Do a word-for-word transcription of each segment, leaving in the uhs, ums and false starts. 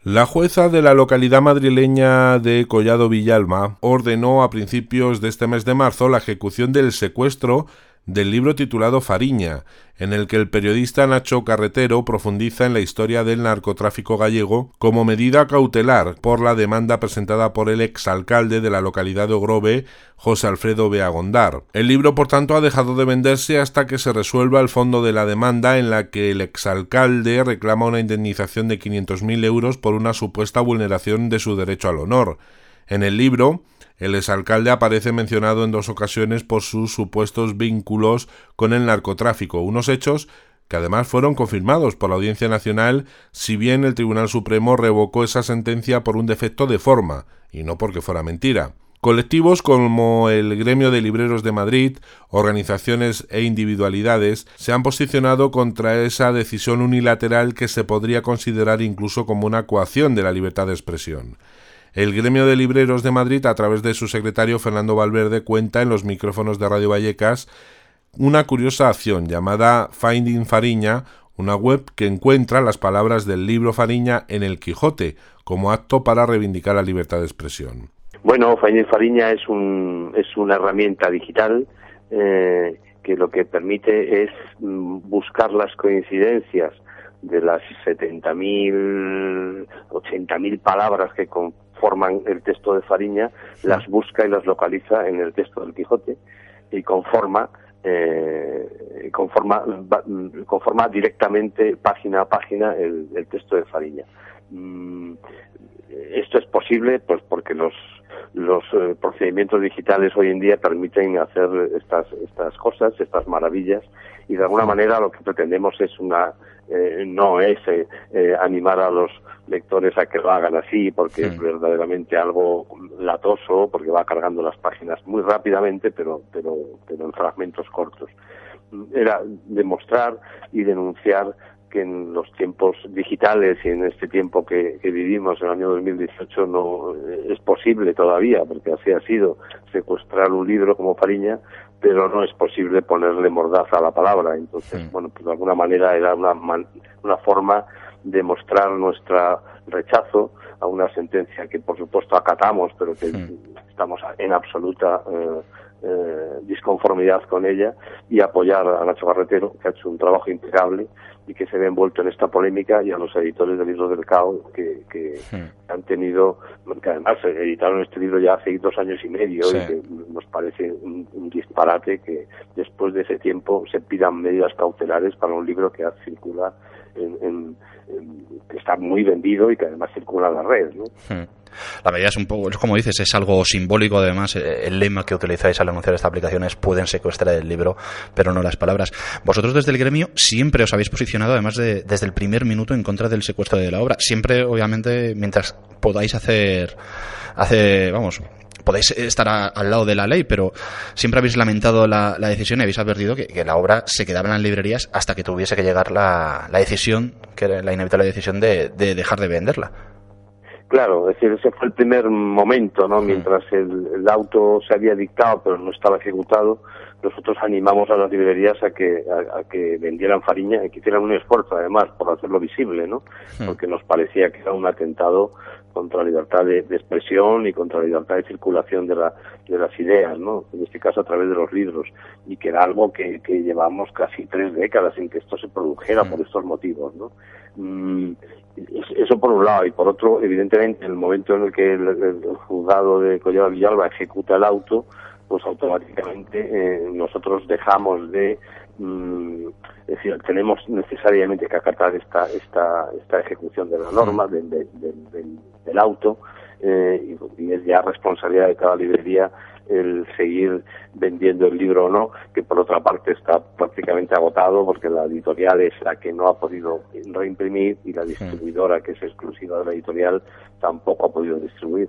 La jueza de la localidad madrileña de Collado Villalba ordenó a principios de este mes de marzo la ejecución del secuestro del libro titulado Fariña, en el que el periodista Nacho Carretero profundiza en la historia del narcotráfico gallego como medida cautelar por la demanda presentada por el exalcalde de la localidad de Ogrove, José Alfredo Beagondar. El libro, por tanto, ha dejado de venderse hasta que se resuelva el fondo de la demanda, en la que el exalcalde reclama una indemnización de quinientos mil euros por una supuesta vulneración de su derecho al honor. En el libro, el exalcalde aparece mencionado en dos ocasiones por sus supuestos vínculos con el narcotráfico, unos hechos que además fueron confirmados por la Audiencia Nacional, si bien el Tribunal Supremo revocó esa sentencia por un defecto de forma, y no porque fuera mentira. Colectivos como el Gremio de Libreros de Madrid, organizaciones e individualidades se han posicionado contra esa decisión unilateral que se podría considerar incluso como una coacción de la libertad de expresión. El Gremio de Libreros de Madrid, a través de su secretario Fernando Valverde, cuenta en los micrófonos de Radio Vallecas una curiosa acción llamada Finding Fariña, una web que encuentra las palabras del libro Fariña en el Quijote, como acto para reivindicar la libertad de expresión. Bueno, Finding Fariña es un es una herramienta digital eh, que lo que permite es buscar las coincidencias de las setenta mil, ochenta mil palabras que conforman el texto de Fariña, las busca y las localiza en el texto del Quijote y conforma eh, conforma conforma directamente página a página el, el texto de Fariña. Mm, esto es posible pues porque los los eh, procedimientos digitales hoy en día permiten hacer estas estas cosas, estas maravillas, y de alguna manera lo que pretendemos es una eh, no es eh, eh, animar a los lectores a que lo hagan así, porque sí. Es verdaderamente algo latoso, porque va cargando las páginas muy rápidamente, pero pero pero en fragmentos cortos. Era demostrar y denunciar que en los tiempos digitales y en este tiempo que, que vivimos, en el año dos mil dieciocho, no es posible todavía, porque así ha sido, secuestrar un libro como Fariña, pero no es posible ponerle mordaza a la palabra. Entonces, sí. bueno, pues de alguna manera era una, una forma de mostrar nuestro rechazo a una sentencia que, por supuesto, acatamos, pero que sí. estamos en absoluta eh, eh, disconformidad con ella, y apoyar a Nacho Carretero, que ha hecho un trabajo impecable y que se ve envuelto en esta polémica, y a los editores del libro del Cao que, que sí. han tenido, que además editaron este libro ya hace dos años y medio, sí. y que nos parece un, un disparate que después de ese tiempo se pidan medidas cautelares para un libro que circula en, en, en, que está muy vendido y que además circula en la red, ¿no? Sí. La medida es un poco, es como dices, es algo simbólico. Además, el lema que utilizáis al anunciar esta aplicación es: pueden secuestrar el libro, pero no las palabras. Vosotros desde el gremio siempre os habéis posicionado, además de desde el primer minuto, en contra del secuestro de la obra. Siempre, obviamente, mientras podáis hacer, hacer vamos, podéis estar a, al lado de la ley, pero siempre habéis lamentado la, la decisión y habéis advertido que, que la obra se quedaba en las librerías hasta que tuviese que llegar la, la decisión, que era la inevitable decisión de, de dejar de venderla. Claro, es decir, ese fue el primer momento, ¿no? Mientras el, el auto se había dictado pero no estaba ejecutado, nosotros animamos a las librerías a que a, a que vendieran Fariña y que hicieran un esfuerzo, además, por hacerlo visible, ¿no? Sí. Porque nos parecía que era un atentado contra la libertad de, de expresión y contra la libertad de circulación de, la, de las ideas, ¿no? En este caso a través de los libros, y que era algo que, que llevamos casi tres décadas sin que esto se produjera, sí. por estos motivos, ¿no? Mm, eso por un lado, y por otro, evidentemente, en el momento en el que el, el, el juzgado de Collado Villalba ejecuta el auto, pues automáticamente eh, nosotros dejamos de, mm, es decir, tenemos necesariamente que acatar esta esta esta ejecución de la norma, de, de, de, de, del auto, eh, y, y es ya responsabilidad de cada librería el seguir vendiendo el libro o no, que por otra parte está prácticamente agotado porque la editorial es la que no ha podido reimprimir y la distribuidora, que es exclusiva de la editorial, tampoco ha podido distribuir.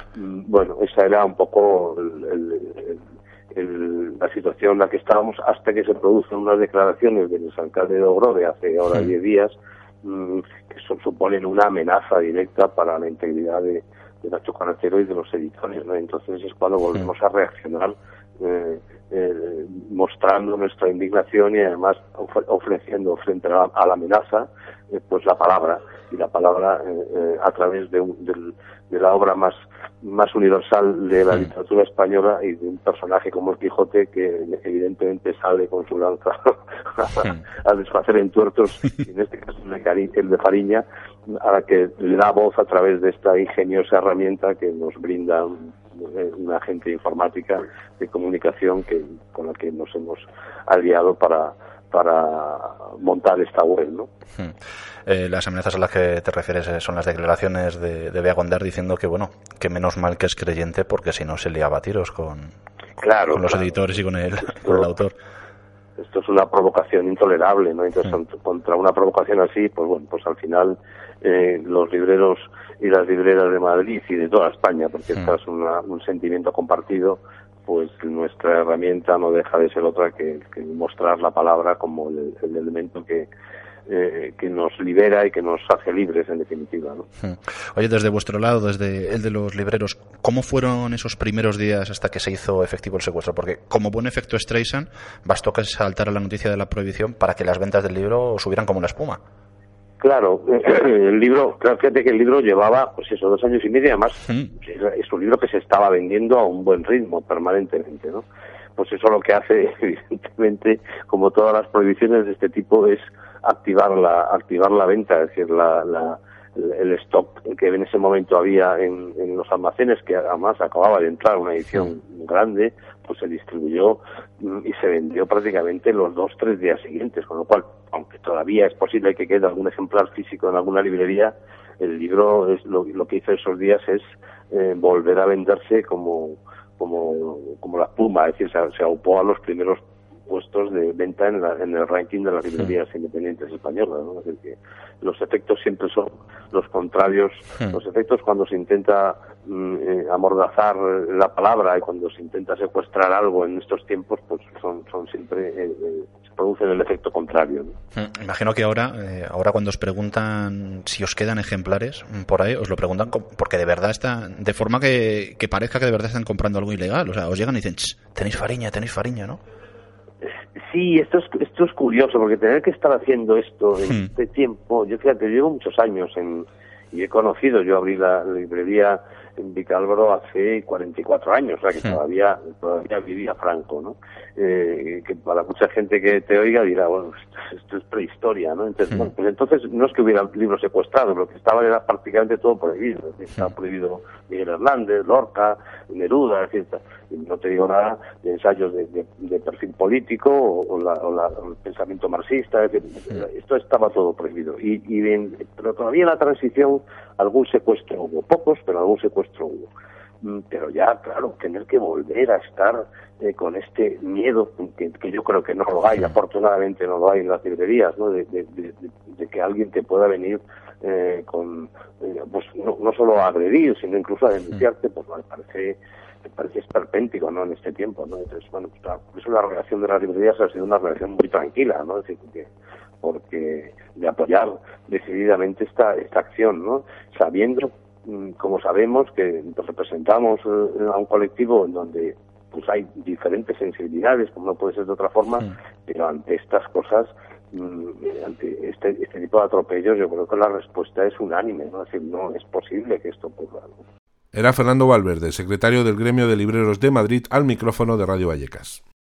Bueno, esa era un poco el, el, el, el, la situación en la que estábamos, hasta que se producen unas declaraciones del alcalde de Ogrove hace ahora diez días, mmm, que son, suponen una amenaza directa para la integridad de de Nacho Carretero y de los editores, ¿no? Entonces es cuando volvemos a reaccionar eh, eh, mostrando nuestra indignación y además of- ofreciendo frente a la, a la amenaza eh, pues la palabra, y la palabra eh, eh, a través de, un, del, de la obra más más universal de la literatura española y de un personaje como el Quijote, que evidentemente sale con su lanza a, a desfacer entuertos, y en este caso el de, Cari- el de Fariña, a la que le da voz a través de esta ingeniosa herramienta que nos brinda un, una agente informática de comunicación que con la que nos hemos aliado para para montar esta web, ¿no? Hmm. Eh, las amenazas a las que te refieres eh, son las declaraciones de, de Bea Gondar diciendo que, bueno, que menos mal que es creyente porque si no se liaba a tiros con, claro, con los claro. editores y con el, Esto, con el autor. Esto es una provocación intolerable, ¿no? Entonces, Hmm. contra una provocación así, pues bueno, pues al final eh, los libreros y las libreras de Madrid y de toda España, porque Hmm. esto es una, un sentimiento compartido, pues nuestra herramienta no deja de ser otra que, que mostrar la palabra como el, el elemento que, eh, que nos libera y que nos hace libres, en definitiva, ¿no? Oye, desde vuestro lado, desde el de los libreros, ¿cómo fueron esos primeros días hasta que se hizo efectivo el secuestro? Porque como buen efecto Streisand, bastó que saltara la noticia de la prohibición para que las ventas del libro subieran como la espuma. Claro, el libro, claro, fíjate que el libro llevaba, pues eso, dos años y medio, y además Mm. es un libro que se estaba vendiendo a un buen ritmo permanentemente, ¿no? Pues eso lo que hace, evidentemente, como todas las prohibiciones de este tipo, es activar la, activar la venta, es decir, la, la, el stock que en ese momento había en, en los almacenes, que además acababa de entrar una edición grande, pues se distribuyó y se vendió prácticamente los dos, tres días siguientes, con lo cual, aunque todavía es posible que quede algún ejemplar físico en alguna librería, el libro es lo, lo que hizo esos días es eh, volver a venderse como como como la espuma, es decir, se, se aupó a los primeros puestos de venta en, la, en el ranking de las librerías sí. independientes españolas, ¿no? Es decir, que los efectos siempre son los contrarios. Sí. Los efectos cuando se intenta mm, eh, amordazar la palabra y cuando se intenta secuestrar algo en estos tiempos, pues son, son siempre eh, eh, se producen el efecto contrario, ¿no? Imagino que ahora, eh, ahora cuando os preguntan si os quedan ejemplares por ahí, os lo preguntan porque de verdad está, de forma que, que parezca que de verdad están comprando algo ilegal. O sea, os llegan y dicen, tenéis Fariña, tenéis Fariña, ¿no? Sí, esto es, esto es curioso, porque tener que estar haciendo esto en hmm. este tiempo, yo fíjate, llevo muchos años en, y he conocido, yo abrí la, la librería en Vicálvaro hace cuarenta y cuatro años, o sea que hmm. todavía todavía vivía Franco, ¿no? Eh, que para mucha gente que te oiga dirá, bueno, esto, esto es prehistoria, ¿no? Entonces, hmm. bueno, pues entonces no es que hubiera libros secuestrados, lo que estaba era prácticamente todo prohibido, es decir, estaba prohibido Miguel Hernández, Lorca, Neruda, es decir, no te digo nada de ensayos de, de, de perfil político o, o, la, o, la, o el pensamiento marxista, es decir, sí. esto estaba todo prohibido. Y, y bien, pero todavía en la transición algún secuestro hubo, pocos, pero algún secuestro hubo. Pero ya, claro, tener que volver a estar eh, con este miedo, que, que yo creo que no lo hay, sí. afortunadamente no lo hay en las librerías, ¿no? De, de, de, de que alguien te pueda venir eh, con, eh, pues no, no solo a agredir, sino incluso a denunciarte, sí. pues me parece... me parece esperpéntico, ¿no? En este tiempo, ¿no? Entonces, bueno, pues, claro, por eso la relación de las librerías ha sido una relación muy tranquila, ¿no? Es decir, porque, porque de apoyar decididamente esta esta acción, ¿no? Sabiendo, como sabemos, que representamos a un colectivo en donde pues hay diferentes sensibilidades, como no puede ser de otra forma, sí. pero ante estas cosas, ante este, este tipo de atropellos, yo creo que la respuesta es unánime, ¿no? Es decir, no es posible que esto ocurra, ¿no? Era Fernando Valverde, secretario del Gremio de Libreros de Madrid, al micrófono de Radio Vallecas.